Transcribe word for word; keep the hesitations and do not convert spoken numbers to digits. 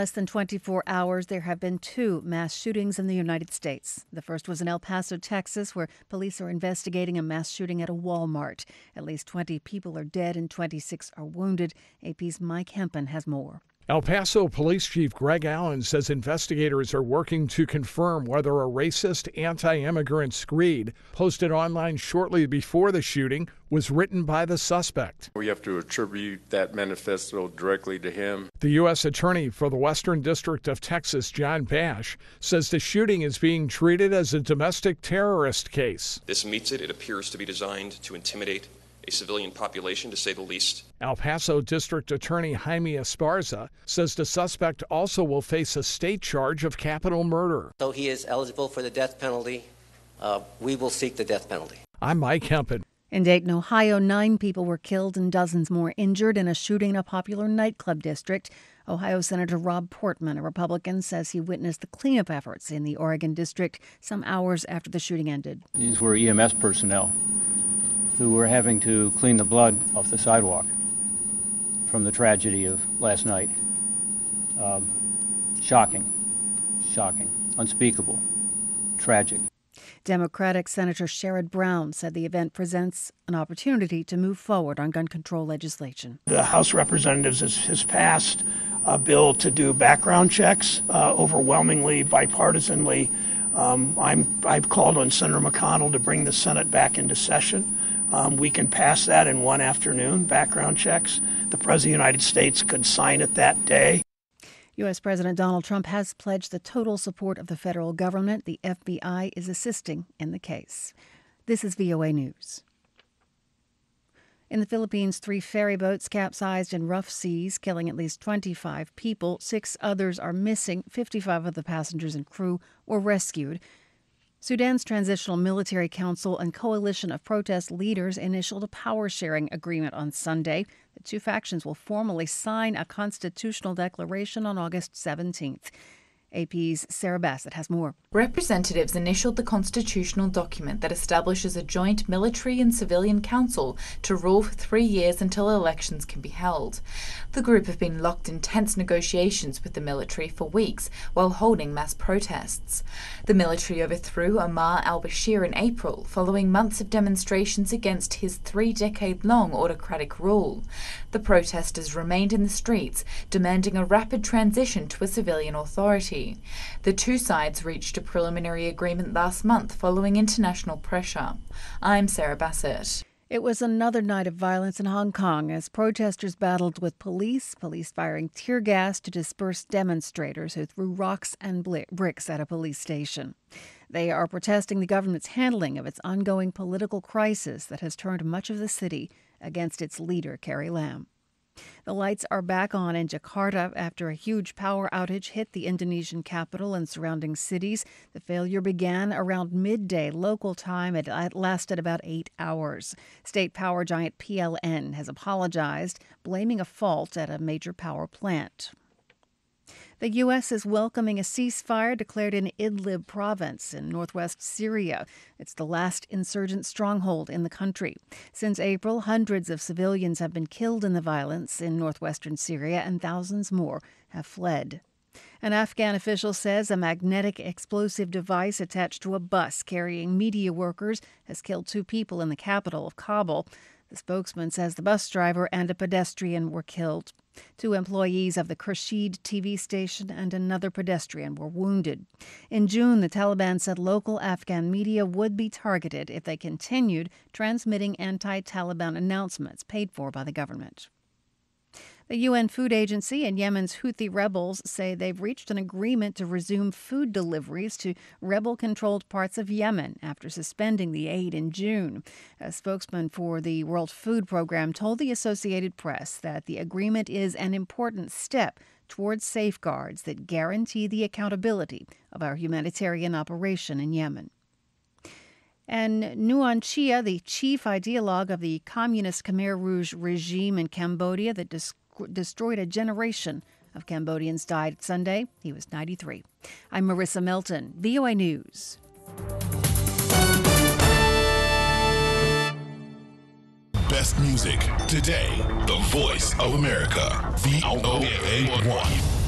Less than twenty-four hours, there have been two mass shootings in the United States. The first was in El Paso, Texas, where police are investigating a mass shooting at a Walmart. At least twenty people are dead and twenty-six are wounded. A P's Mike Hempen has more. El Paso Police Chief Greg Allen says investigators are working to confirm whether a racist, anti-immigrant screed posted online shortly before the shooting was written by the suspect. We have to attribute that manifesto directly to him. The U S Attorney for the Western District of Texas, John Bash, says the shooting is being treated as a domestic terrorist case. This meets it. It appears to be designed to intimidate a civilian population, to say the least. El Paso District Attorney Jaime Esparza says the suspect also will face a state charge of capital murder. Though he is eligible for the death penalty, uh, we will seek the death penalty. I'm Mike Hempen. In Dayton, Ohio, nine people were killed and dozens more injured in a shooting in a popular nightclub district. Ohio Senator Rob Portman, a Republican, says he witnessed the cleanup efforts in the Oregon district some hours after the shooting ended. These were E M S personnel who were having to clean the blood off the sidewalk from the tragedy of last night. Um, shocking, shocking, unspeakable, tragic. Democratic Senator Sherrod Brown said the event presents an opportunity to move forward on gun control legislation. The House of Representatives has, has passed a bill to do background checks, uh, overwhelmingly bipartisanly. Um, I'm, I've called on Senator McConnell to bring the Senate back into session. Um, we can pass that in one afternoon, background checks. The President of the United States could sign it that day. U S. President Donald Trump has pledged the total support of the federal government. The F B I is assisting in the case. This is V O A News. In the Philippines, three ferry boats capsized in rough seas, killing at least twenty-five people. Six others are missing. fifty-five of the passengers and crew were rescued. Sudan's Transitional Military Council and coalition of protest leaders initialed a power-sharing agreement on Sunday. The two factions will formally sign a constitutional declaration on August seventeenth. A P's Sarah Bassett has more. Representatives initialed the constitutional document that establishes a joint military and civilian council to rule for three years until elections can be held. The group have been locked in tense negotiations with the military for weeks while holding mass protests. The military overthrew Omar al-Bashir in April following months of demonstrations against his three-decade-long autocratic rule. The protesters remained in the streets, demanding a rapid transition to a civilian authority. The two sides reached a preliminary agreement last month following international pressure. I'm Sarah Bassett. It was another night of violence in Hong Kong as protesters battled with police, police firing tear gas to disperse demonstrators who threw rocks and bricks at a police station. They are protesting the government's handling of its ongoing political crisis that has turned much of the city against its leader, Carrie Lam. The lights are back on in Jakarta after a huge power outage hit the Indonesian capital and surrounding cities. The failure began around midday local time. It lasted about eight hours. State power giant P L N has apologized, blaming a fault at a major power plant. The U S is welcoming a ceasefire declared in Idlib province in northwest Syria. It's the last insurgent stronghold in the country. Since April, hundreds of civilians have been killed in the violence in northwestern Syria, and thousands more have fled. An Afghan official says a magnetic explosive device attached to a bus carrying media workers has killed two people in the capital of Kabul. The spokesman says the bus driver and a pedestrian were killed. Two employees of the Khurshid T V station and another pedestrian were wounded. In June, the Taliban said local Afghan media would be targeted if they continued transmitting anti-Taliban announcements paid for by the government. The U N Food Agency and Yemen's Houthi rebels say they've reached an agreement to resume food deliveries to rebel-controlled parts of Yemen after suspending the aid in June. A spokesman for the World Food Program told the Associated Press that the agreement is an important step towards safeguards that guarantee the accountability of our humanitarian operation in Yemen. And Nguyen Chia, the chief ideologue of the communist Khmer Rouge regime in Cambodia that dis- destroyed a generation of Cambodians, died Sunday. He was ninety-three. I'm Marissa Melton, V O A News. Best music today. The Voice of America. V O A one.